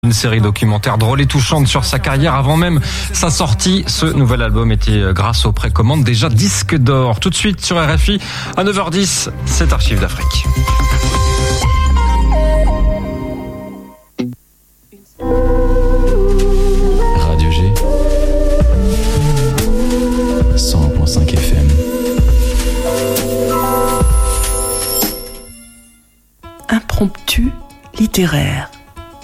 Une série documentaire drôle et touchante sur sa carrière avant même sa sortie. Ce nouvel album était, grâce aux précommandes, déjà disque d'or. Tout de suite sur RFI, à 9h10, c'est Archives d'Afrique. Radio G 100.5 FM. Impromptu littéraire.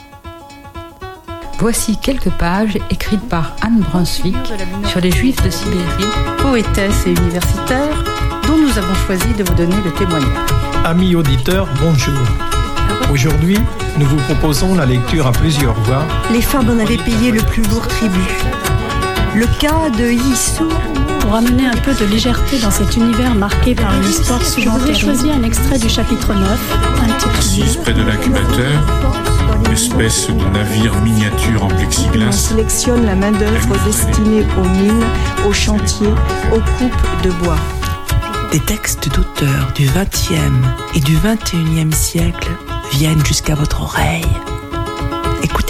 Voici quelques pages écrites par Anne Brunswick sur les Juifs de Sibérie, Poétesse et universitaire, dont nous avons choisi de vous donner le témoignage. Amis auditeurs, bonjour. Aujourd'hui, nous vous proposons la lecture à plusieurs voix. Les femmes en avaient payé le plus lourd tribut. Le cas de Yissou. Pour amener un peu de légèreté dans cet univers marqué par une histoire suivante, je vous ai choisi un extrait du chapitre 9, intitulé Assise près de l'incubateur, espèce de navire miniature en plexiglas. On sélectionne la main-d'œuvre destinée aux mines, aux chantiers, aux coupes de bois. Des textes d'auteurs du XXe et du XXIe siècle viennent jusqu'à votre oreille. Écoutez.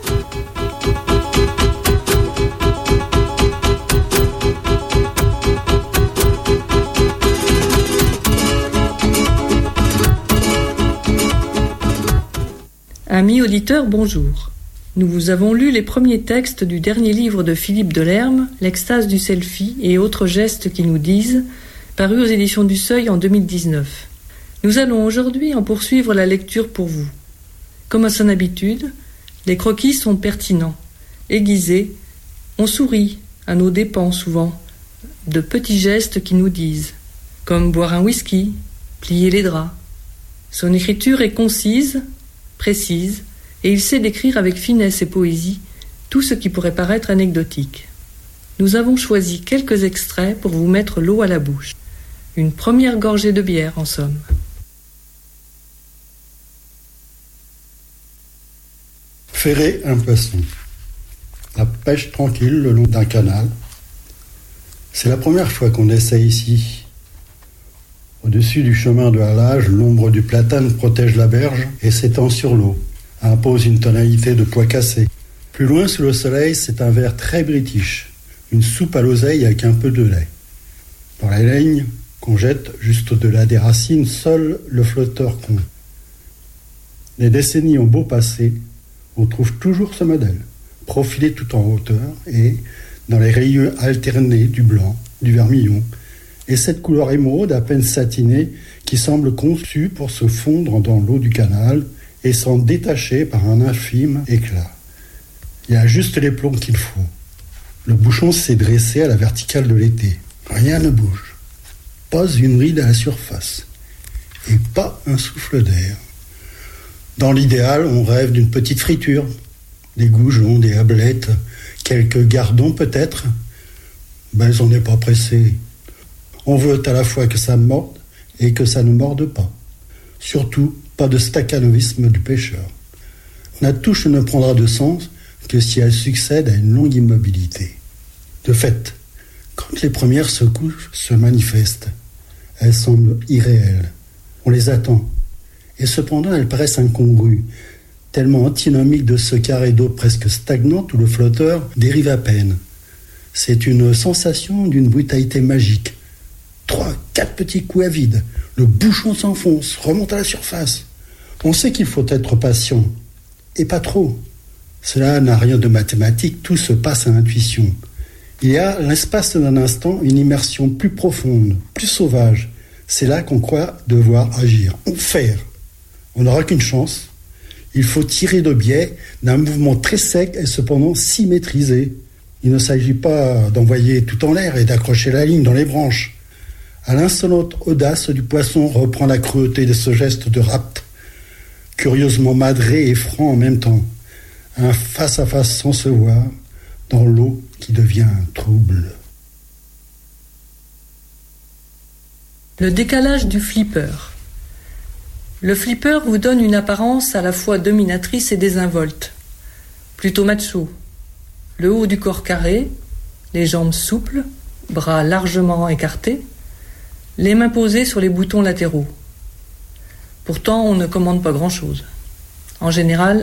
Amis auditeurs, bonjour. Nous vous avons lu les premiers textes du dernier livre de Philippe Delerme, L'extase du selfie et autres gestes qui nous disent, paru aux éditions du Seuil en 2019. Nous allons aujourd'hui en poursuivre la lecture pour vous. Comme à son habitude, les croquis sont pertinents, aiguisés, on sourit, à nos dépens souvent, de petits gestes qui nous disent, comme boire un whisky, plier les draps. Son écriture est concise, précise, et il sait décrire avec finesse et poésie tout ce qui pourrait paraître anecdotique. Nous avons choisi quelques extraits pour vous mettre l'eau à la bouche. Une première gorgée de bière, en somme. Ferrer un poisson. La pêche tranquille le long d'un canal. C'est la première fois qu'on essaie ici. Au-dessus du chemin de halage, l'ombre du platane protège la berge et s'étend sur l'eau, impose une tonalité de pois cassé. Plus loin, sous le soleil, c'est un verre très british, une soupe à l'oseille avec un peu de lait. Dans la ligne qu'on jette juste au-delà des racines, seul le flotteur compte. Les décennies ont beau passer, on trouve toujours ce modèle, profilé tout en hauteur et, dans les rayures alternés du blanc, du vermillon, et cette couleur émeraude à peine satinée qui semble conçue pour se fondre dans l'eau du canal et s'en détacher par un infime éclat. Il y a juste les plombs qu'il faut. Le bouchon s'est dressé à la verticale de l'été. Rien ne bouge. Pas une ride à la surface. Et pas un souffle d'air. Dans l'idéal, on rêve d'une petite friture. Des goujons, des hablettes, quelques gardons peut-être. Ben, on n'est pas pressé. On veut à la fois que ça morde et que ça ne morde pas. Surtout, pas de staccanovisme du pêcheur. La touche ne prendra de sens que si elle succède à une longue immobilité. De fait, quand les premières secousses se manifestent, elles semblent irréelles. On les attend. Et cependant, elles paraissent incongrues, tellement antinomiques de ce carré d'eau presque stagnante où le flotteur dérive à peine. C'est une sensation d'une brutalité magique. 3-4 petits coups à vide, le bouchon s'enfonce, remonte à la surface. On sait qu'il faut être patient, et pas trop. Cela n'a rien de mathématique, tout se passe à l'intuition. Il y a, à l'espace d'un instant, une immersion plus profonde, plus sauvage. C'est là qu'on croit devoir agir, faire. On n'aura qu'une chance. Il faut tirer de biais d'un mouvement très sec et cependant si maîtrisé. Il ne s'agit pas d'envoyer tout en l'air et d'accrocher la ligne dans les branches. À l'insolente audace du poisson reprend la cruauté de ce geste de rapt, curieusement madré et franc en même temps. Un face-à-face sans se voir, dans l'eau qui devient trouble. Le décalage du flipper. Le flipper vous donne une apparence à la fois dominatrice et désinvolte. Plutôt macho. Le haut du corps carré, les jambes souples, bras largement écartés, les mains posées sur les boutons latéraux. Pourtant, on ne commande pas grand-chose. En général,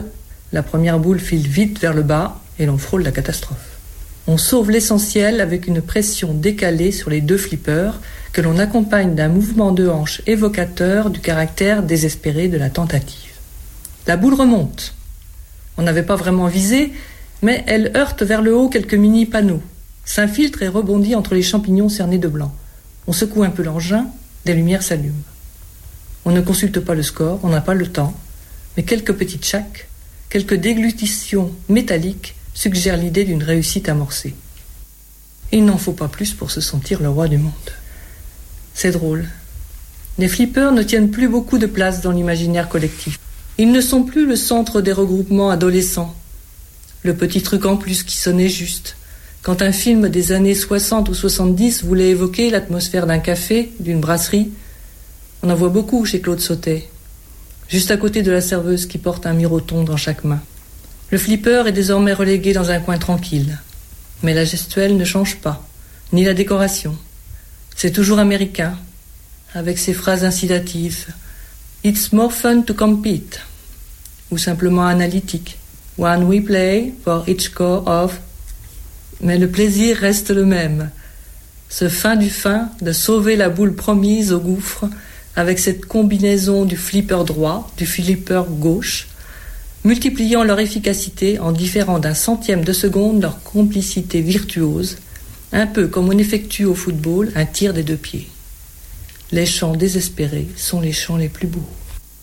La première boule file vite vers le bas et l'on frôle la catastrophe. On sauve l'essentiel avec une pression décalée sur les 2 flippers que l'on accompagne d'un mouvement de hanche évocateur du caractère désespéré de la tentative. La boule remonte. On n'avait pas vraiment visé, mais elle heurte vers le haut quelques mini-panneaux, s'infiltre et rebondit entre les champignons cernés de blanc. On secoue un peu l'engin, des lumières s'allument. On ne consulte pas le score, on n'a pas le temps, mais quelques petites chaques, quelques déglutitions métalliques suggèrent l'idée d'une réussite amorcée. Il n'en faut pas plus pour se sentir le roi du monde. C'est drôle. Les flippers ne tiennent plus beaucoup de place dans l'imaginaire collectif. Ils ne sont plus le centre des regroupements adolescents. Le petit truc en plus qui sonnait juste. Quand un film des années 60 ou 70 voulait évoquer l'atmosphère d'un café, d'une brasserie, on en voit beaucoup chez Claude Sautet, juste à côté de la serveuse qui porte un miroton dans chaque main. Le flipper est désormais relégué dans un coin tranquille. Mais la gestuelle ne change pas, ni la décoration. C'est toujours américain, avec ses phrases incitatives. « It's more fun to compete » ou simplement analytique. « One we play for each score of » Mais le plaisir reste le même. Ce fin du fin de sauver la boule promise au gouffre avec cette combinaison du flipper droit, du flipper gauche, multipliant leur efficacité en différant d'un centième de seconde leur complicité virtuose, un peu comme on effectue au football un tir des 2 pieds. Les chants désespérés sont les chants les plus beaux.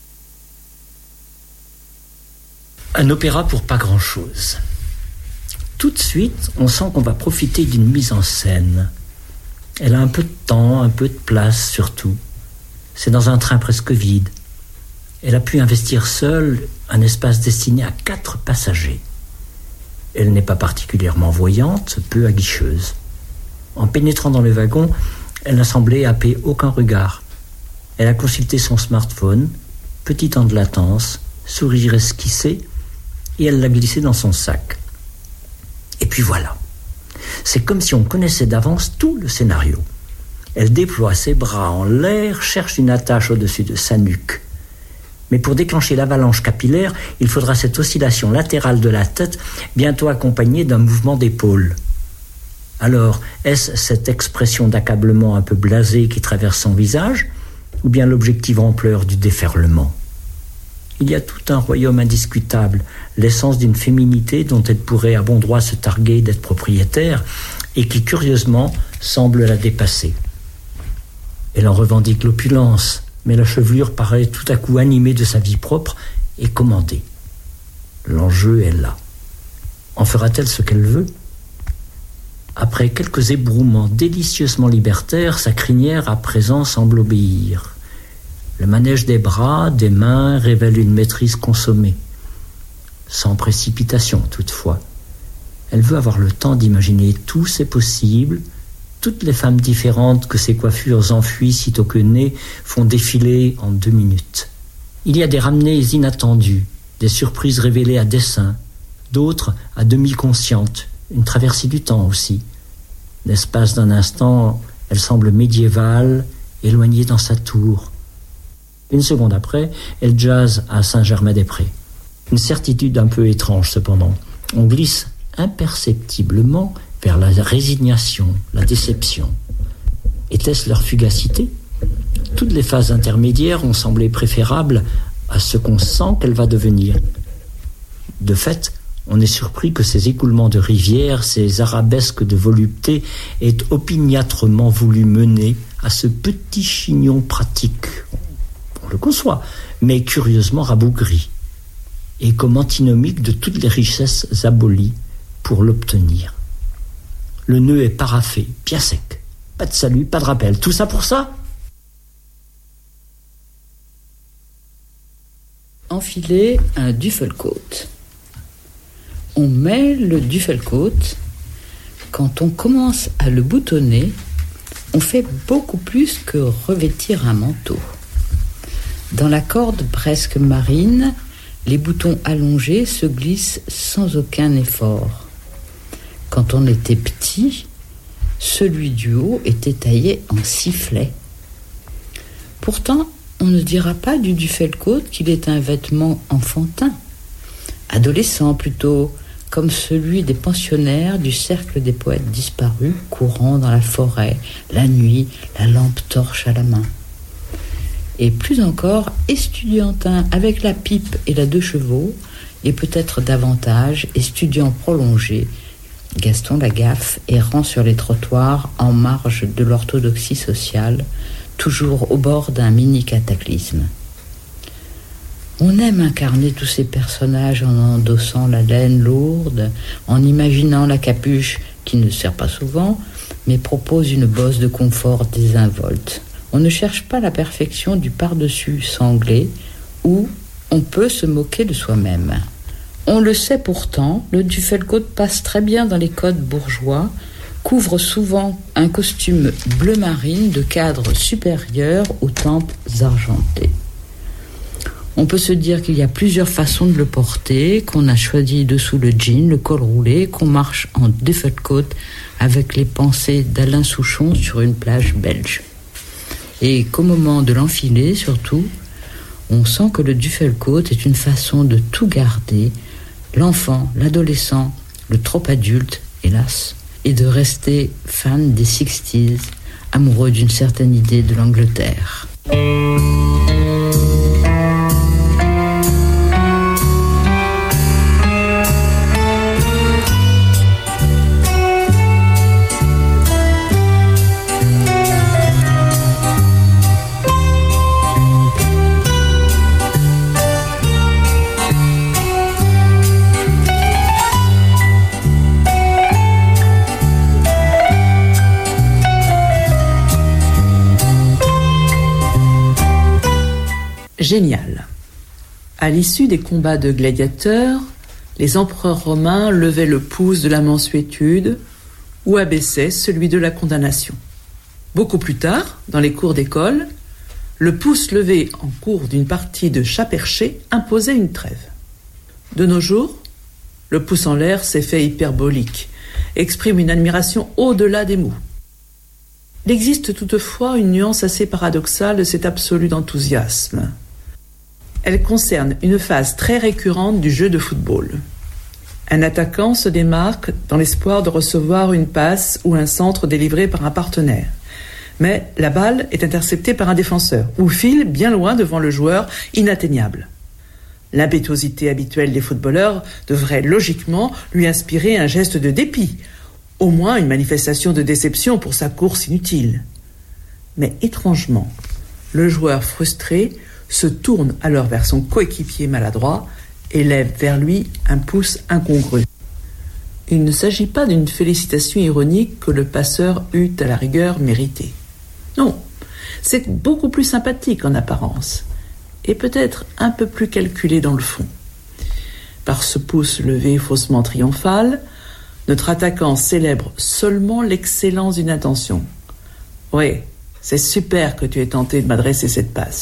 Un opéra pour pas grand-chose. Tout de suite, on sent qu'on va profiter d'une mise en scène. Elle a un peu de temps, un peu de place surtout. C'est dans un train presque vide. Elle a pu investir seule un espace destiné à 4 passagers. Elle n'est pas particulièrement voyante, peu aguicheuse. En pénétrant dans le wagon, elle n'a semblé happer aucun regard. Elle a consulté son smartphone, petit temps de latence, sourire esquissé, et elle l'a glissé dans son sac. Et puis voilà. C'est comme si on connaissait d'avance tout le scénario. Elle déploie ses bras en l'air, cherche une attache au-dessus de sa nuque. Mais pour déclencher l'avalanche capillaire, il faudra cette oscillation latérale de la tête, bientôt accompagnée d'un mouvement d'épaule. Alors, est-ce cette expression d'accablement un peu blasée qui traverse son visage, ou bien l'objective ampleur du déferlement ? Il y a tout un royaume indiscutable, l'essence d'une féminité dont elle pourrait à bon droit se targuer d'être propriétaire, et qui, curieusement, semble la dépasser. Elle en revendique l'opulence, mais la chevelure paraît tout à coup animée de sa vie propre et commandée. L'enjeu est là. En fera-t-elle ce qu'elle veut ? Après quelques ébrouements délicieusement libertaires, sa crinière à présent semble obéir. Le manège des bras, des mains révèle une maîtrise consommée. Sans précipitation toutefois. Elle veut avoir le temps d'imaginer tous ses possibles, toutes les femmes différentes que ses coiffures enfuient sitôt que nées font défiler en 2 minutes. Il y a des ramenées inattendues, des surprises révélées à dessein, d'autres à demi conscientes, une traversée du temps aussi. L'espace d'un instant, elle semble médiévale, éloignée dans sa tour. Une seconde après, elle jase à Saint-Germain-des-Prés. Une certitude un peu étrange cependant. On glisse imperceptiblement vers la résignation, la déception. Était-ce leur fugacité ? Toutes les phases intermédiaires ont semblé préférables à ce qu'on sent qu'elle va devenir. De fait, on est surpris que ces écoulements de rivière, ces arabesques de volupté aient opiniâtrement voulu mener à ce petit chignon pratique. On le conçoit, mais curieusement rabougri, et comme antinomique de toutes les richesses abolies pour l'obtenir. Le nœud est paraffé, bien sec. Pas de salut, pas de rappel. Tout ça pour ça ? Enfiler un duffelcoat. On met le duffelcoat. Quand on commence à le boutonner, on fait beaucoup plus que revêtir un manteau. Dans la corde presque marine, les boutons allongés se glissent sans aucun effort. Quand on était petit, celui du haut était taillé en sifflet. Pourtant, on ne dira pas du duffelcoat qu'il est un vêtement enfantin. adolescent plutôt, comme celui des pensionnaires du cercle des poètes disparus, courant dans la forêt, la nuit, la lampe torche à la main. Et plus encore, estudiantin avec la pipe et la 2 chevaux, et peut-être davantage, étudiant prolongé, Gaston Lagaffe errant sur les trottoirs en marge de l'orthodoxie sociale, toujours au bord d'un mini-cataclysme. On aime incarner tous ces personnages en endossant la laine lourde, en imaginant la capuche qui ne sert pas souvent, mais propose une bosse de confort désinvolte. On ne cherche pas la perfection du par-dessus sanglé, où on peut se moquer de soi-même. On le sait pourtant, le Duffelcoat passe très bien dans les codes bourgeois, couvre souvent un costume bleu marine de cadre supérieur aux tempes argentées. On peut se dire qu'il y a plusieurs façons de le porter, qu'on a choisi dessous le jean, le col roulé, qu'on marche en Duffelcoat avec les pensées d'Alain Souchon sur une plage belge. Et qu'au moment de l'enfiler, surtout, on sent que le Duffelcoat est une façon de tout garder, l'enfant, l'adolescent, le trop adulte, hélas, et de rester fan des 60s, amoureux d'une certaine idée de l'Angleterre. Génial. À l'issue des combats de gladiateurs, les empereurs romains levaient le pouce de la mansuétude ou abaissaient celui de la condamnation. Beaucoup plus tard, dans les cours d'école, le pouce levé en cours d'une partie de chat perché imposait une trêve. De nos jours, le pouce en l'air s'est fait hyperbolique, exprime une admiration au-delà des mots. Il existe toutefois une nuance assez paradoxale de cet absolu d'enthousiasme. Elle concerne une phase très récurrente du jeu de football. Un attaquant se démarque dans l'espoir de recevoir une passe ou un centre délivré par un partenaire. Mais la balle est interceptée par un défenseur ou file bien loin devant le joueur inatteignable. L'impétuosité habituelle des footballeurs devrait logiquement lui inspirer un geste de dépit, au moins une manifestation de déception pour sa course inutile. Mais étrangement, le joueur frustré se tourne alors vers son coéquipier maladroit et lève vers lui un pouce incongru. Il ne s'agit pas d'une félicitation ironique que le passeur eût à la rigueur méritée. Non, c'est beaucoup plus sympathique en apparence, et peut-être un peu plus calculé dans le fond. Par ce pouce levé faussement triomphal, notre attaquant célèbre seulement l'excellence d'une intention. « Oui, c'est super que tu aies tenté de m'adresser cette passe. »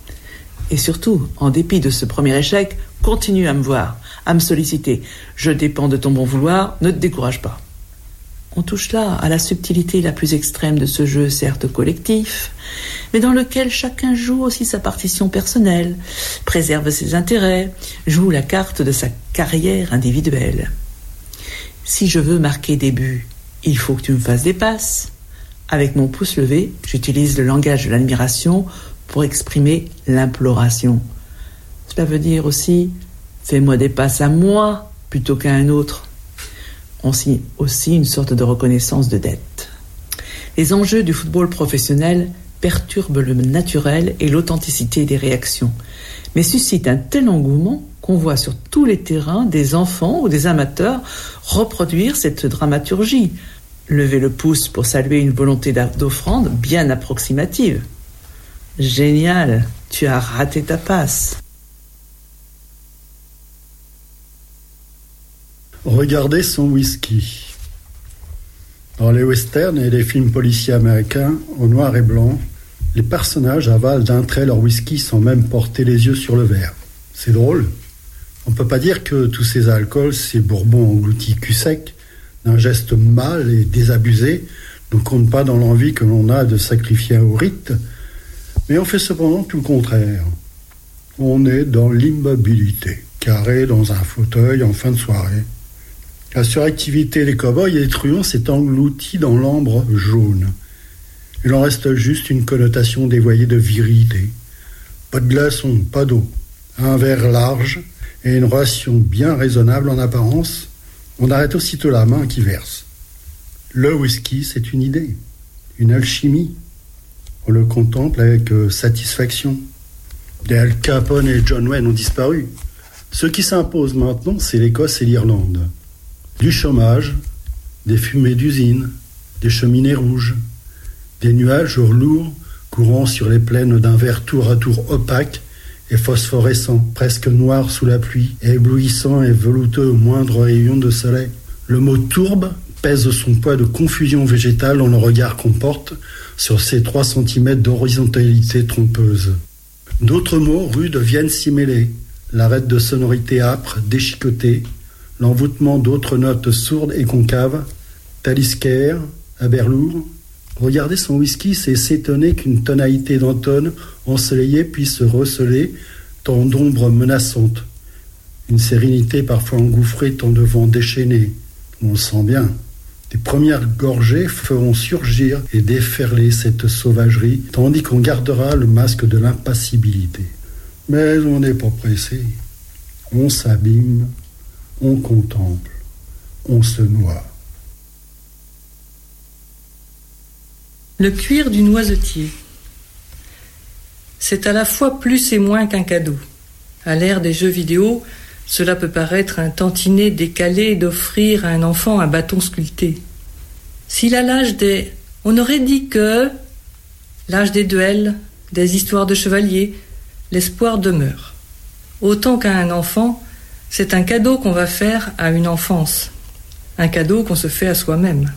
Et surtout, en dépit de ce premier échec, continue à me voir, à me solliciter. Je dépends de ton bon vouloir, ne te décourage pas. On touche là à la subtilité la plus extrême de ce jeu, certes collectif, mais dans lequel chacun joue aussi sa partition personnelle, préserve ses intérêts, joue la carte de sa carrière individuelle. Si je veux marquer des buts, il faut que tu me fasses des passes. Avec mon pouce levé, j'utilise le langage de l'admiration pour exprimer l'imploration. Cela veut dire aussi « fais-moi des passes à moi plutôt qu'à un autre ». On signe aussi une sorte de reconnaissance de dette. Les enjeux du football professionnel perturbent le naturel et l'authenticité des réactions, mais suscitent un tel engouement qu'on voit sur tous les terrains des enfants ou des amateurs reproduire cette dramaturgie. Lever le pouce pour saluer une volonté d'offrande bien approximative. Génial, tu as raté ta passe. Regardez son whisky. Dans les westerns et les films policiers américains, au noir et blanc, les personnages avalent d'un trait leur whisky sans même porter les yeux sur le verre. C'est drôle. On ne peut pas dire que tous ces alcools, ces bourbons engloutis cul sec, d'un geste mâle et désabusé, ne comptent pas dans l'envie que l'on a de sacrifier au rite, mais on fait cependant tout le contraire. On est dans l'immobilité. carré dans un fauteuil en fin de soirée. La suractivité des cow-boys et des truands s'est engloutie dans l'ambre jaune. Il en reste juste une connotation dévoyée de virilité. Pas de glaçons, pas d'eau, un verre large et une ration bien raisonnable en apparence. On arrête aussitôt la main qui verse. Le whisky, c'est une idée, une alchimie. On le contemple avec satisfaction. Les Al Capone et John Wayne ont disparu. Ce qui s'impose maintenant, c'est l'Écosse et l'Irlande. Du chômage, des fumées d'usines, des cheminées rouges, des nuages lourds courant sur les plaines d'un vert tour à tour opaque et phosphorescent, presque noir sous la pluie, et éblouissant et velouteux au moindre rayon de soleil. Le mot tourbe pèse son poids de confusion végétale dans le regard qu'on porte sur ces 3 cm d'horizontalité trompeuse. D'autres mots rudes viennent s'y mêler, l'arête de sonorité âpre, déchiquetée, l'envoûtement d'autres notes sourdes et concaves, taliscaire, aberlour. Regarder son whisky, c'est s'étonner qu'une tonalité d'antone ensoleillée puisse receler tant d'ombres menaçantes. Une sérénité parfois engouffrée tant de vents déchaînés. On le sent bien. Les premières gorgées feront surgir et déferler cette sauvagerie, tandis qu'on gardera le masque de l'impassibilité. Mais on n'est pas pressé. On s'abîme, on contemple, on se noie. Le cuir du noisetier. C'est à la fois plus et moins qu'un cadeau. À l'ère des jeux vidéo, cela peut paraître un tantinet décalé d'offrir à un enfant un bâton sculpté. S'il a l'âge des « on aurait dit que », l'âge des duels, des histoires de chevaliers, l'espoir demeure. Autant qu'à un enfant, c'est un cadeau qu'on va faire à une enfance, un cadeau qu'on se fait à soi-même.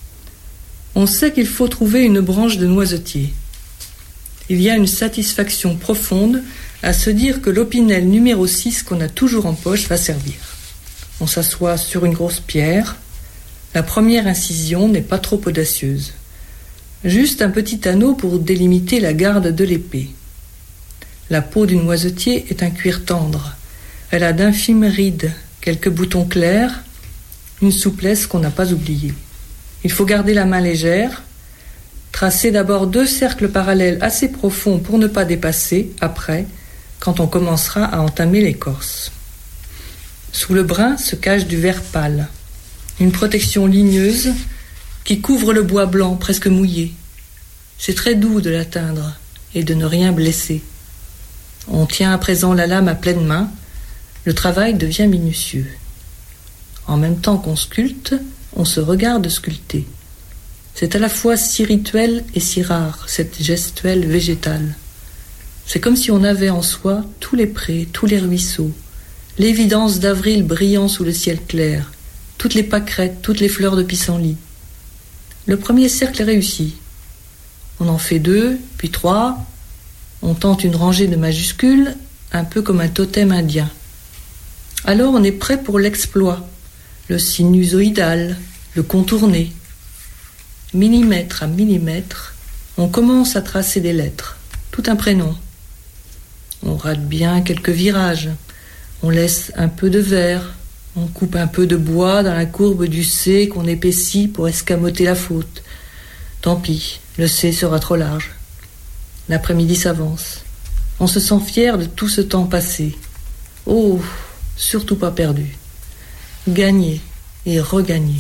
On sait qu'il faut trouver une branche de noisetier. Il y a une satisfaction profonde à se dire que l'opinel numéro 6 qu'on a toujours en poche va servir. On s'assoit sur une grosse pierre. La première incision n'est pas trop audacieuse. Juste un petit anneau pour délimiter la garde de l'épée. La peau du noisetier est un cuir tendre. Elle a d'infimes rides, quelques boutons clairs, une souplesse qu'on n'a pas oubliée. Il faut garder la main légère, tracer d'abord 2 cercles parallèles assez profonds pour ne pas dépasser, après, quand on commencera à entamer l'écorce. Sous le brin se cache du vert pâle, une protection ligneuse qui couvre le bois blanc presque mouillé. C'est très doux de l'atteindre et de ne rien blesser. On tient à présent la lame à pleine main, le travail devient minutieux. En même temps qu'on sculpte, on se regarde sculpter. C'est à la fois si rituel et si rare, cette gestuelle végétale. C'est comme si on avait en soi tous les prés, tous les ruisseaux, l'évidence d'avril brillant sous le ciel clair, toutes les pâquerettes, toutes les fleurs de pissenlit. Le premier cercle est réussi. On en fait 2, puis 3. On tente une rangée de majuscules, un peu comme un totem indien. Alors on est prêt pour l'exploit, le sinusoïdal, le contourné. Millimètre à millimètre, on commence à tracer des lettres, tout un prénom. On rate bien quelques virages, on laisse un peu de vert, on coupe un peu de bois dans la courbe du C qu'on épaissit pour escamoter la faute. Tant pis, le C sera trop large. L'après-midi s'avance. On se sent fier de tout ce temps passé. Oh, surtout pas perdu. Gagner et regagner.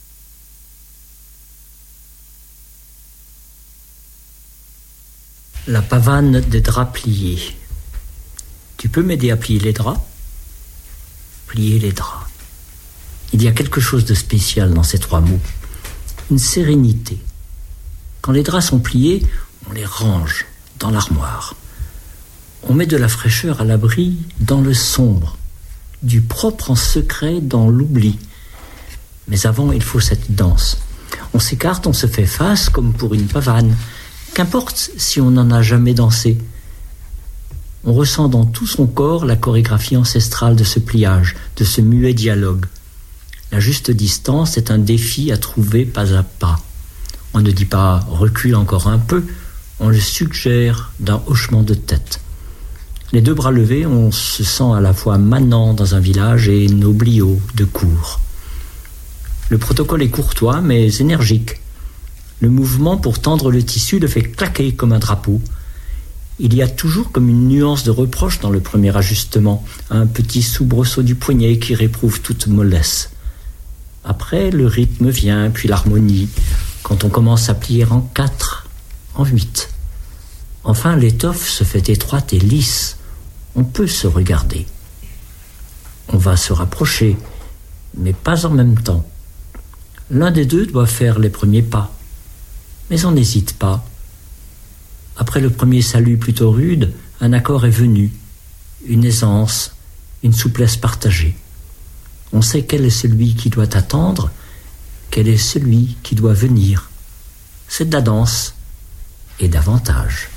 La pavane des draps pliés. Tu peux m'aider à plier les draps ? Plier les draps. Il y a quelque chose de spécial dans ces 3 mots. Une sérénité. Quand les draps sont pliés, on les range dans l'armoire. On met de la fraîcheur à l'abri dans le sombre, du propre en secret dans l'oubli. Mais avant, il faut cette danse. On s'écarte, on se fait face comme pour une pavane. Qu'importe si on n'en a jamais dansé. On ressent dans tout son corps la chorégraphie ancestrale de ce pliage, de ce muet dialogue. La juste distance est un défi à trouver pas à pas. On ne dit pas « recule encore un peu », on le suggère d'un hochement de tête. Les deux bras levés, on se sent à la fois manant dans un village et nobliau de cour. Le protocole est courtois mais énergique. Le mouvement pour tendre le tissu le fait claquer comme un drapeau. Il y a toujours comme une nuance de reproche dans le premier ajustement, un petit soubresaut du poignet qui réprouve toute mollesse. Après, le rythme vient, puis l'harmonie, quand on commence à plier en 4, en 8. Enfin, l'étoffe se fait étroite et lisse. On peut se regarder. On va se rapprocher, mais pas en même temps. L'un des deux doit faire les premiers pas. Mais on n'hésite pas. Après le premier salut plutôt rude, un accord est venu, une aisance, une souplesse partagée. On sait quel est celui qui doit attendre, quel est celui qui doit venir. C'est de la danse, et davantage.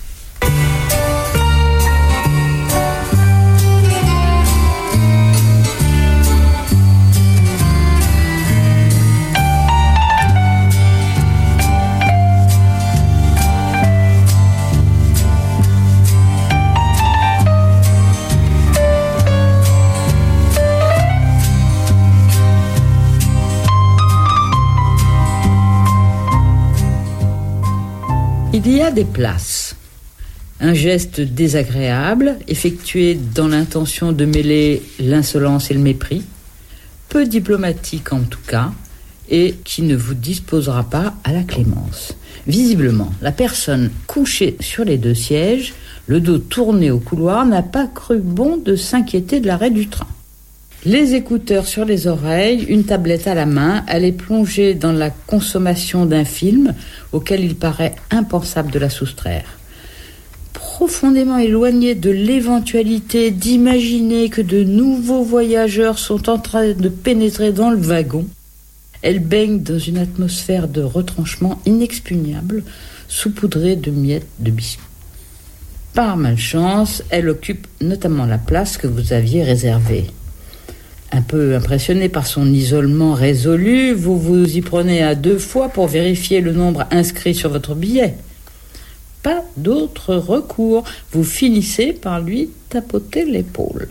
Il y a des places. Un geste désagréable, effectué dans l'intention de mêler l'insolence et le mépris, peu diplomatique en tout cas, et qui ne vous disposera pas à la clémence. Visiblement, la personne couchée sur les deux sièges, le dos tourné au couloir, n'a pas cru bon de s'inquiéter de l'arrêt du train. Les écouteurs sur les oreilles, une tablette à la main, elle est plongée dans la consommation d'un film auquel il paraît impensable de la soustraire. Profondément éloignée de l'éventualité d'imaginer que de nouveaux voyageurs sont en train de pénétrer dans le wagon, elle baigne dans une atmosphère de retranchement inexpugnable, saupoudrée de miettes de biscuits. Par malchance, elle occupe notamment la place que vous aviez réservée. Un peu impressionné par son isolement résolu, vous vous y prenez à 2 fois pour vérifier le nombre inscrit sur votre billet. Pas d'autre recours. Vous finissez par lui tapoter l'épaule.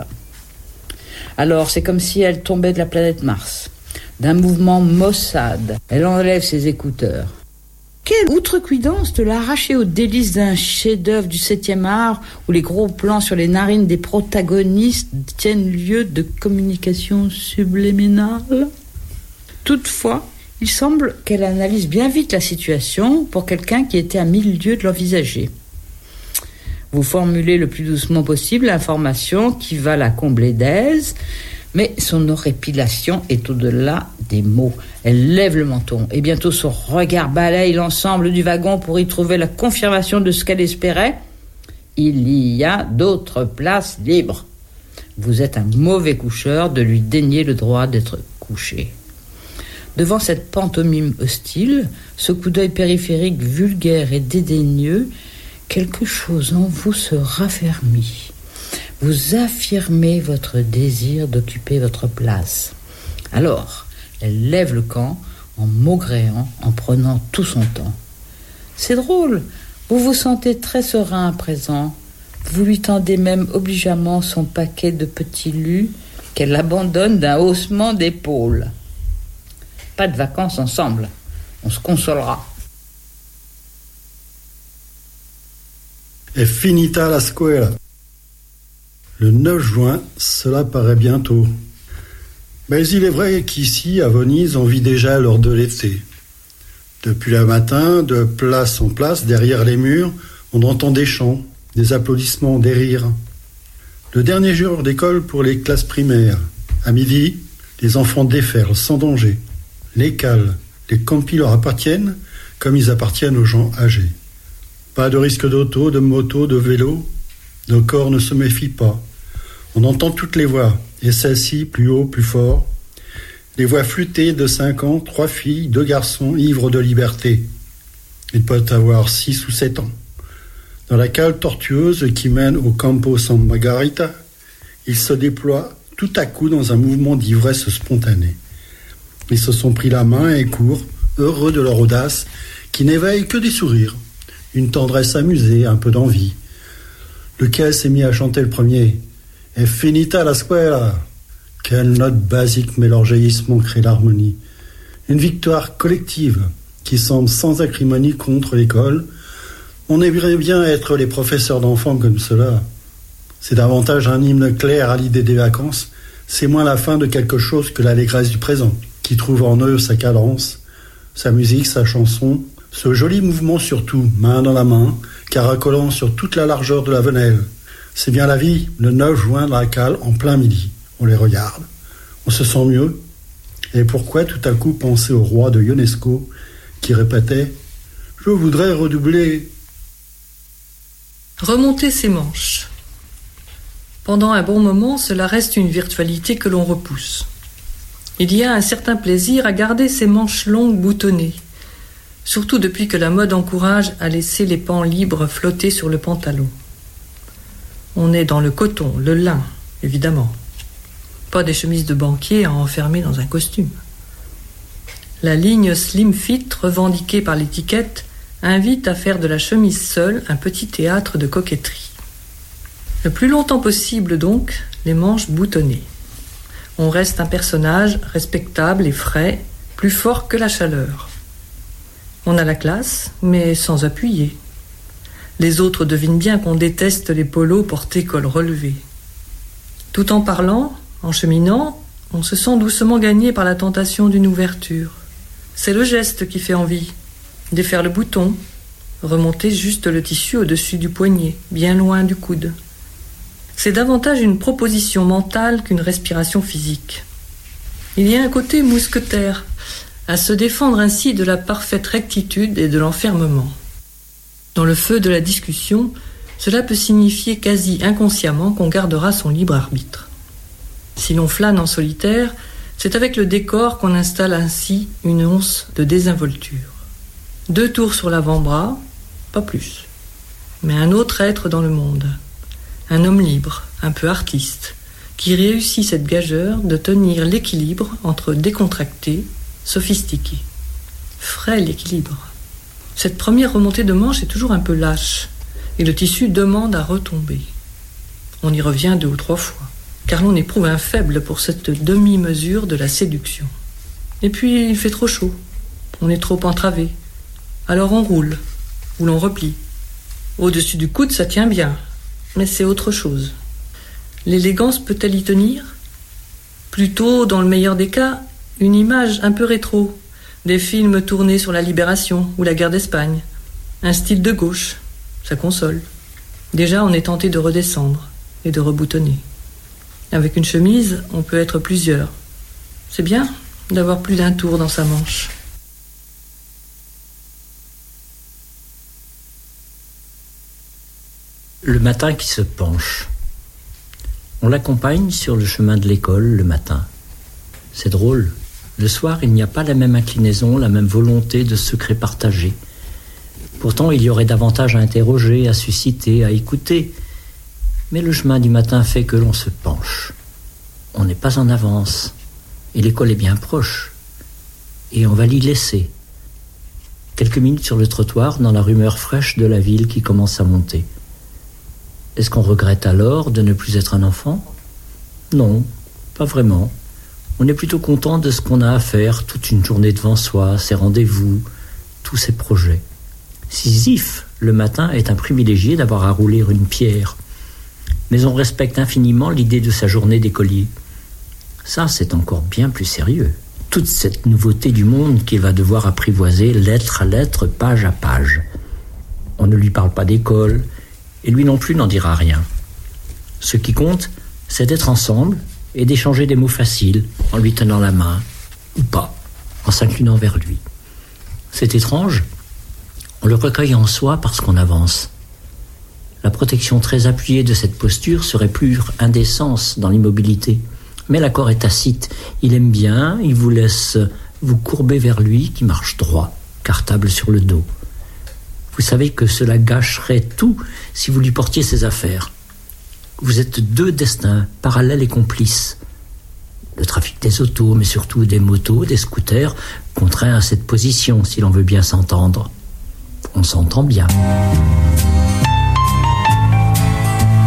Alors, c'est comme si elle tombait de la planète Mars. D'un mouvement maussade, elle enlève ses écouteurs. Quelle outrecuidance de l'arracher aux délices d'un chef-d'œuvre du 7e art où les gros plans sur les narines des protagonistes tiennent lieu de communication subliminale. Toutefois, il semble qu'elle analyse bien vite la situation pour quelqu'un qui était à 1000 lieues de l'envisager. Vous formulez le plus doucement possible l'information qui va la combler d'aise, mais son horripilation est au-delà des mots. Elle lève le menton et bientôt son regard balaye l'ensemble du wagon pour y trouver la confirmation de ce qu'elle espérait. Il y a d'autres places libres. Vous êtes un mauvais coucheur de lui dénier le droit d'être couché. Devant cette pantomime hostile, ce coup d'œil périphérique vulgaire et dédaigneux, quelque chose en vous se raffermit. Vous affirmez votre désir d'occuper votre place. Alors, elle lève le camp en maugréant, en prenant tout son temps. C'est drôle, vous vous sentez très serein à présent. Vous lui tendez même obligeamment son paquet de petits lus qu'elle abandonne d'un haussement d'épaule. Pas de vacances ensemble, on se consolera. È finita la scuola. Le 9 juin, cela paraît bientôt. Mais il est vrai qu'ici, à Venise, on vit déjà l'heure de l'été. Depuis le matin, de place en place, derrière les murs, on entend des chants, des applaudissements, des rires. Le dernier jour d'école pour les classes primaires. À midi, les enfants déferlent sans danger. Les cales, les campis leur appartiennent comme ils appartiennent aux gens âgés. Pas de risque d'auto, de moto, de vélo. Nos corps ne se méfient pas. On entend toutes les voix, et celles-ci plus haut, plus fort. Les voix flûtées de 5 ans, 3 filles, 2 garçons, ivres de liberté. Ils peuvent avoir 6 ou 7 ans. Dans la cale tortueuse qui mène au Campo San Margarita, ils se déploient tout à coup dans un mouvement d'ivresse spontanée. Ils se sont pris la main et courent, heureux de leur audace, qui n'éveille que des sourires, une tendresse amusée, un peu d'envie. Lequel s'est mis à chanter le premier? Et finita la square. Quelle note basique mais leur jaillissement crée l'harmonie. Une victoire collective qui semble sans acrimonie contre l'école. On aimerait bien être les professeurs d'enfants comme cela. C'est davantage un hymne clair à l'idée des vacances. C'est moins la fin de quelque chose que l'allégresse du présent, qui trouve en eux sa cadence, sa musique, sa chanson, ce joli mouvement surtout, main dans la main, caracolant sur toute la largeur de la Venelle. C'est bien la vie, le 9 juin dans la cale, en plein midi. On les regarde, on se sent mieux. Et pourquoi tout à coup penser au roi de Ionesco qui répétait « Je voudrais redoubler ». Remonter ses manches. Pendant un bon moment, cela reste une virtualité que l'on repousse. Il y a un certain plaisir à garder ses manches longues boutonnées, surtout depuis que la mode encourage à laisser les pans libres flotter sur le pantalon. On est dans le coton, le lin, évidemment. Pas des chemises de banquier à enfermer dans un costume. La ligne slim fit revendiquée par l'étiquette invite à faire de la chemise seule un petit théâtre de coquetterie. Le plus longtemps possible donc, les manches boutonnées. On reste un personnage respectable et frais, plus fort que la chaleur. On a la classe, mais sans appuyer. Les autres devinent bien qu'on déteste les polos portés col relevé. Tout en parlant, en cheminant, on se sent doucement gagné par la tentation d'une ouverture. C'est le geste qui fait envie. Défaire le bouton, remonter juste le tissu au-dessus du poignet, bien loin du coude. C'est davantage une proposition mentale qu'une respiration physique. Il y a un côté mousquetaire, à se défendre ainsi de la parfaite rectitude et de l'enfermement. Dans le feu de la discussion, cela peut signifier quasi inconsciemment qu'on gardera son libre arbitre. Si l'on flâne en solitaire, c'est avec le décor qu'on installe ainsi une once de désinvolture. 2 tours sur l'avant-bras, pas plus. Mais un autre être dans le monde. Un homme libre, un peu artiste, qui réussit cette gageure de tenir l'équilibre entre décontracté, sophistiqué. Frêle équilibre. Cette première remontée de manche est toujours un peu lâche, et le tissu demande à retomber. On y revient 2 ou 3 fois, car l'on éprouve un faible pour cette demi-mesure de la séduction. Et puis il fait trop chaud, on est trop entravé. Alors on roule, ou l'on replie. Au-dessus du coude, ça tient bien, mais c'est autre chose. L'élégance peut-elle y tenir? Plutôt, dans le meilleur des cas, une image un peu rétro, des films tournés sur la Libération ou la guerre d'Espagne. Un style de gauche, ça console. Déjà, on est tenté de redescendre et de reboutonner. Avec une chemise, on peut être plusieurs. C'est bien d'avoir plus d'un tour dans sa manche. Le matin qui se penche. On l'accompagne sur le chemin de l'école le matin. C'est drôle. Le soir, il n'y a pas la même inclinaison, la même volonté de secret partagé. Pourtant, il y aurait davantage à interroger, à susciter, à écouter. Mais le chemin du matin fait que l'on se penche. On n'est pas en avance. Et l'école est bien proche. Et on va l'y laisser. Quelques minutes sur le trottoir, dans la rumeur fraîche de la ville qui commence à monter. Est-ce qu'on regrette alors de ne plus être un enfant? Non, pas vraiment. On est plutôt content de ce qu'on a à faire, toute une journée devant soi, ses rendez-vous, tous ses projets. Sisyphe, le matin, est un privilégié d'avoir à rouler une pierre. Mais on respecte infiniment l'idée de sa journée d'écolier. Ça, c'est encore bien plus sérieux. Toute cette nouveauté du monde qu'il va devoir apprivoiser lettre à lettre, page à page. On ne lui parle pas d'école, et lui non plus n'en dira rien. Ce qui compte, c'est d'être ensemble et d'échanger des mots faciles en lui tenant la main, ou pas, en s'inclinant vers lui. C'est étrange, on le recueille en soi parce qu'on avance. La protection très appuyée de cette posture serait pure indécence dans l'immobilité. Mais l'accord est tacite, il aime bien, il vous laisse vous courber vers lui qui marche droit, cartable sur le dos. Vous savez que cela gâcherait tout si vous lui portiez ses affaires. Vous êtes 2 destins, parallèles et complices. Le trafic des autos, mais surtout des motos, des scooters, contraint à cette position si l'on veut bien s'entendre. On s'entend bien.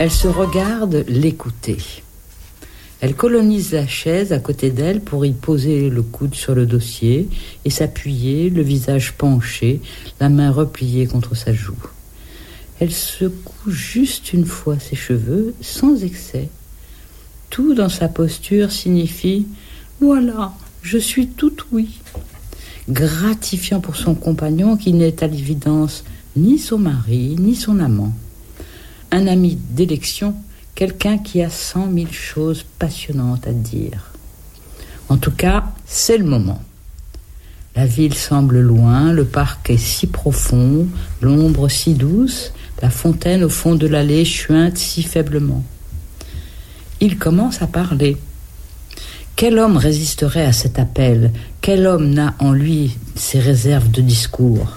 Elle se regarde l'écouter. Elle colonise la chaise à côté d'elle pour y poser le coude sur le dossier et s'appuyer, le visage penché, la main repliée contre sa joue. Elle secoue juste une fois ses cheveux, sans excès. Tout dans sa posture signifie « Voilà, je suis tout oui ». Gratifiant pour son compagnon qui n'est à l'évidence ni son mari, ni son amant. Un ami d'élection, quelqu'un qui a 100 000 choses passionnantes à dire. En tout cas, c'est le moment. La ville semble loin, le parc est si profond, l'ombre si douce, la fontaine au fond de l'allée chuinte si faiblement. Il commence à parler. Quel homme résisterait à cet appel? Quel homme n'a en lui ses réserves de discours?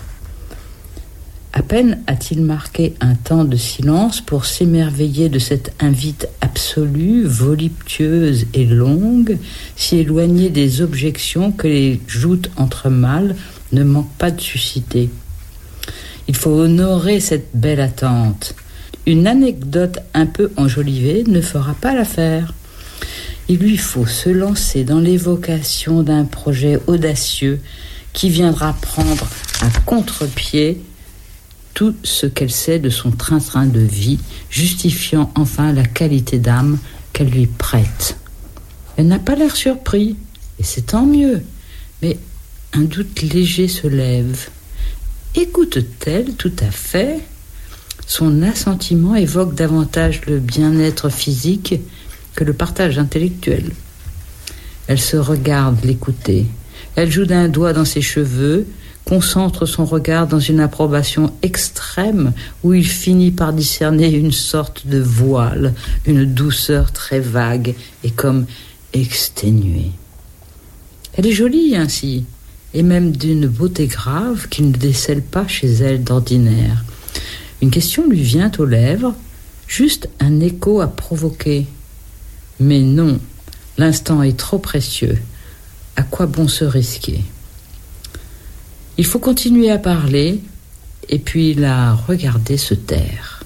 À peine a-t-il marqué un temps de silence pour s'émerveiller de cette invite absolue, voluptueuse et longue, si éloignée des objections que les joutes entre mâles ne manquent pas de susciter. Il faut honorer cette belle attente. Une anecdote un peu enjolivée ne fera pas l'affaire. Il lui faut se lancer dans l'évocation d'un projet audacieux qui viendra prendre à contre-pied tout ce qu'elle sait de son train-train de vie, justifiant enfin la qualité d'âme qu'elle lui prête. Elle n'a pas l'air surpris, et c'est tant mieux, mais un doute léger se lève. Écoute-t-elle tout à fait? Son assentiment évoque davantage le bien-être physique que le partage intellectuel. Elle se regarde l'écouter. Elle joue d'un doigt dans ses cheveux, concentre son regard dans une approbation extrême où il finit par discerner une sorte de voile, une douceur très vague et comme exténuée. Elle est jolie ainsi, et même d'une beauté grave qu'il ne décèle pas chez elle d'ordinaire. Une question lui vient aux lèvres, juste un écho à provoquer. Mais non, l'instant est trop précieux. À quoi bon se risquer? Il faut continuer à parler et puis la regarder se taire.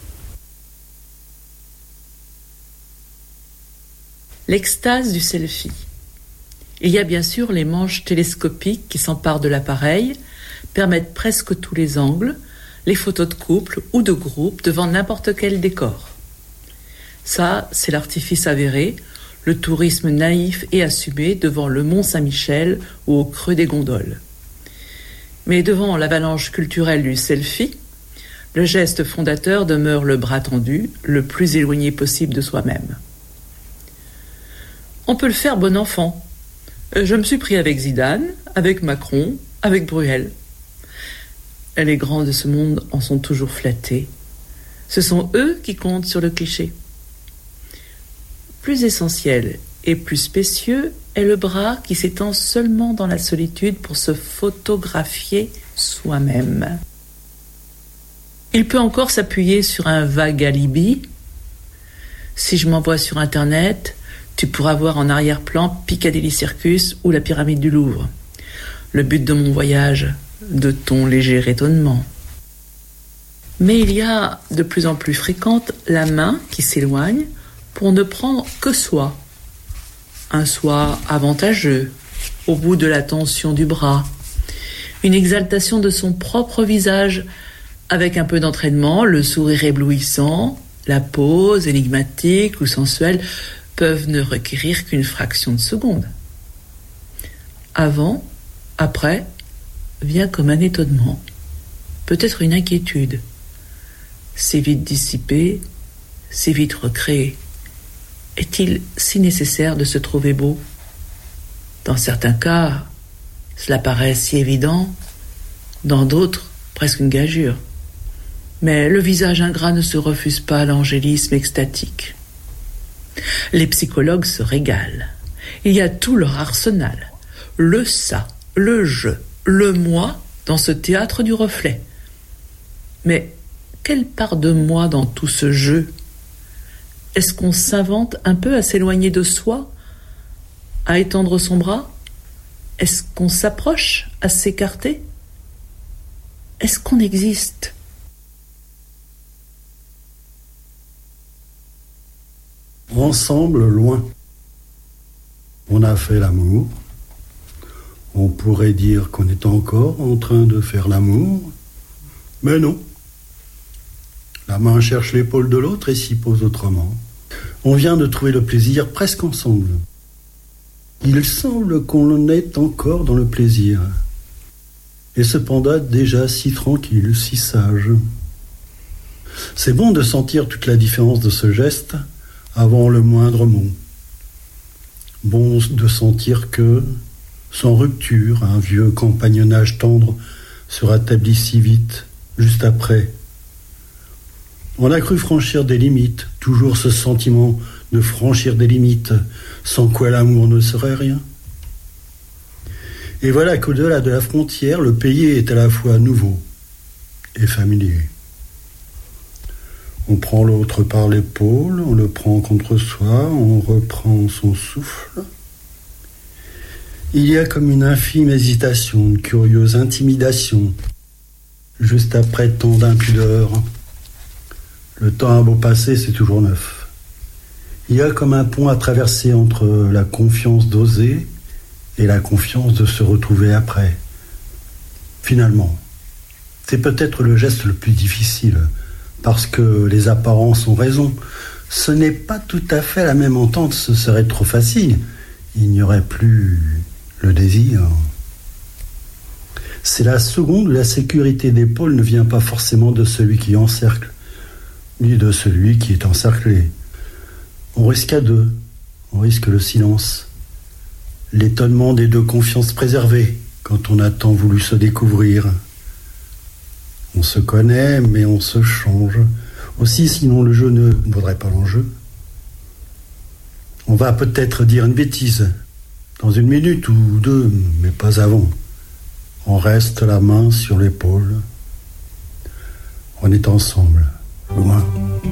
L'extase du selfie. Il y a bien sûr les manches télescopiques qui s'emparent de l'appareil, permettent presque tous les angles, les photos de couple ou de groupe devant n'importe quel décor. Ça, c'est l'artifice avéré, le tourisme naïf et assumé devant le Mont Saint-Michel ou au creux des gondoles. Mais devant l'avalanche culturelle du selfie, le geste fondateur demeure le bras tendu, le plus éloigné possible de soi-même. On peut le faire bon enfant. Je me suis pris avec Zidane, avec Macron, avec Bruel. Les grands de ce monde en sont toujours flattés. Ce sont eux qui comptent sur le cliché. Plus essentiel et plus spécieux est le bras qui s'étend seulement dans la solitude pour se photographier soi-même. Il peut encore s'appuyer sur un vague alibi. Si je m'envoie sur Internet, tu pourras voir en arrière-plan Piccadilly Circus ou la pyramide du Louvre. Le but de mon voyage, de ton léger étonnement. Mais il y a de plus en plus fréquente la main qui s'éloigne pour ne prendre que soi. Un soi avantageux, au bout de la tension du bras. Une exaltation de son propre visage, avec un peu d'entraînement, le sourire éblouissant, la pose énigmatique ou sensuelle peuvent ne requérir qu'une fraction de seconde. Avant, après, vient comme un étonnement, peut-être une inquiétude. C'est vite dissipé, c'est vite recréé. Est-il si nécessaire de se trouver beau? Dans certains cas, cela paraît si évident, dans d'autres, presque une gageure. Mais le visage ingrat ne se refuse pas à l'angélisme extatique. Les psychologues se régalent. Il y a tout leur arsenal. Le ça, le je, le moi dans ce théâtre du reflet. Mais quelle part de moi dans tout ce jeu? Est-ce qu'on s'invente un peu à s'éloigner de soi, à étendre son bras? Est-ce qu'on s'approche à s'écarter? Est-ce qu'on existe? ensemble loin. On a fait l'amour. On pourrait dire qu'on est encore en train de faire l'amour, mais non. La main cherche l'épaule de l'autre et s'y pose autrement. On vient de trouver le plaisir presque ensemble. Il semble qu'on est encore dans le plaisir. Et cependant déjà si tranquille, si sage. C'est bon de sentir toute la différence de ce geste avant le moindre mot. Bon de sentir que, sans rupture, un vieux compagnonnage tendre se rétablit si vite, juste après. On a cru franchir des limites, toujours ce sentiment de franchir des limites, sans quoi l'amour ne serait rien. Et voilà qu'au-delà de la frontière, le pays est à la fois nouveau et familier. On prend l'autre par l'épaule, on le prend contre soi, on reprend son souffle. Il y a comme une infime hésitation, une curieuse intimidation, juste après tant d'impudeur. Le temps a beau passer, c'est toujours neuf. Il y a comme un pont à traverser entre la confiance d'oser et la confiance de se retrouver après. Finalement, c'est peut-être le geste le plus difficile, parce que les apparences ont raison. Ce n'est pas tout à fait la même entente, ce serait trop facile. Il n'y aurait plus le désir. C'est la seconde où la sécurité d'épaule ne vient pas forcément de celui qui encercle, ni de celui qui est encerclé. On risque à deux, on risque le silence. L'étonnement des deux confiances préservées, quand on a tant voulu se découvrir. On se connaît, mais on se change. Aussi, sinon le jeu ne vaudrait pas l'enjeu. On va peut-être dire une bêtise, dans une minute ou deux, mais pas avant. On reste la main sur l'épaule. On est ensemble, loin.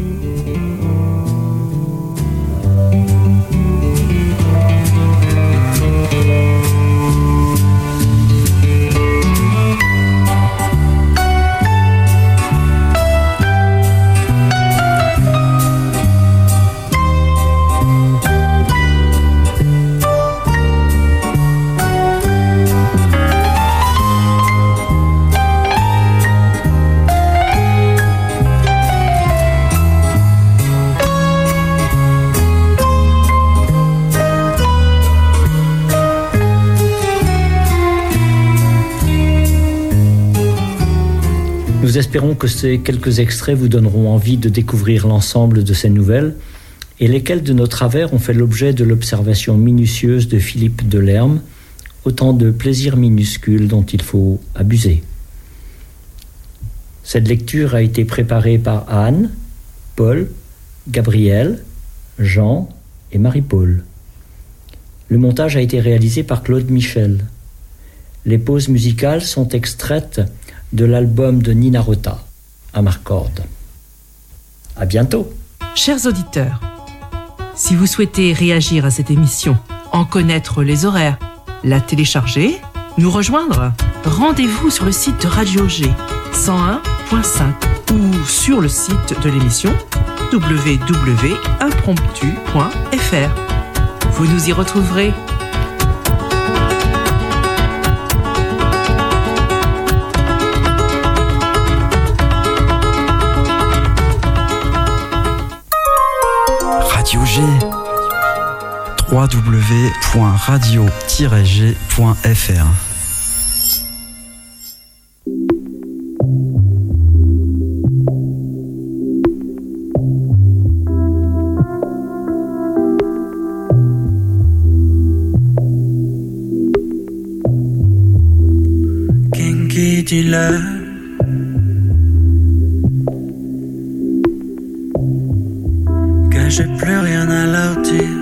Nous espérons que ces quelques extraits vous donneront envie de découvrir l'ensemble de ces nouvelles et lesquelles de nos travers ont fait l'objet de l'observation minutieuse de Philippe Delerme, autant de plaisirs minuscules dont il faut abuser. Cette lecture a été préparée par Anne, Paul, Gabriel, Jean et Marie-Paul. Le montage a été réalisé par Claude Michel. Les pauses musicales sont extraites de l'album de Nina Rota, Amarcord. À bientôt. Chers auditeurs, si vous souhaitez réagir à cette émission, en connaître les horaires, la télécharger, nous rejoindre, rendez-vous sur le site de Radio G 101.5 ou sur le site de l'émission www.impromptu.fr. Vous nous y retrouverez. Radio G, www.radio-g.fr. Kinky dealer, que j'ai plus rien à leur dire.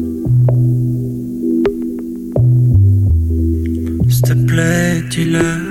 S'il te plaît, dis-le.